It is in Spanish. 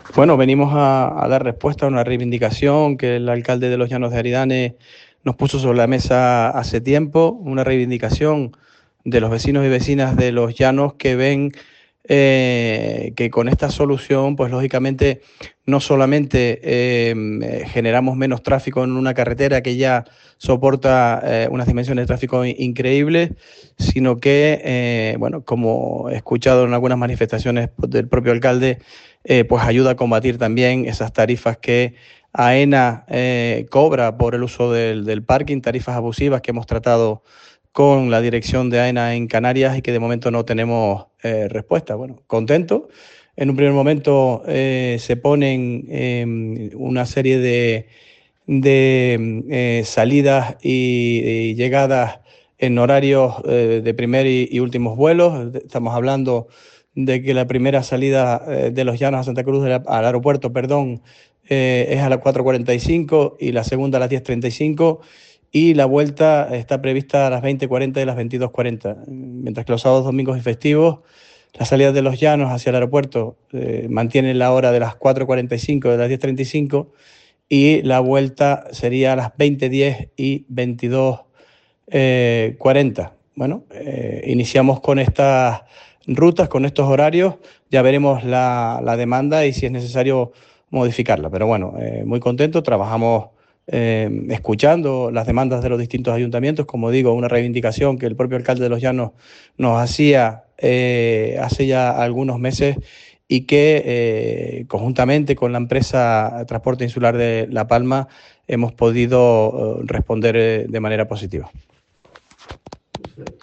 Bueno, venimos a dar respuesta a una reivindicación que el alcalde de los Llanos de Aridane nos puso sobre la mesa hace tiempo, una reivindicación de los vecinos y vecinas de los Llanos que ven que con esta solución, pues lógicamente no solamente generamos menos tráfico en una carretera que ya soporta unas dimensiones de tráfico increíbles, sino que, bueno, como he escuchado en algunas manifestaciones del propio alcalde, pues ayuda a combatir también esas tarifas que AENA cobra por el uso del parking, tarifas abusivas que hemos tratado con la dirección de AENA en Canarias y que de momento no tenemos respuesta. Bueno, contento. En un primer momento se ponen una serie de salidas y llegadas en horarios de primer y últimos vuelos. Estamos hablando de que la primera salida de los Llanos a Santa Cruz, al aeropuerto, perdón, es a las 4:45 y la segunda a las 10:35 y la vuelta está prevista a las 20:40 y las 22:40, mientras que los sábados, domingos y festivos las salidas de los Llanos hacia el aeropuerto mantienen la hora de las 4:45 de las 10:35 y la vuelta sería a las 20:10 y 22:40. Bueno, iniciamos con estas rutas, con estos horarios, ya veremos la demanda y si es necesario modificarla. Pero bueno, muy contento, trabajamos escuchando las demandas de los distintos ayuntamientos, como digo, una reivindicación que el propio alcalde de Los Llanos nos hacía hace ya algunos meses y que conjuntamente con la empresa Transporte Insular de La Palma hemos podido responder de manera positiva.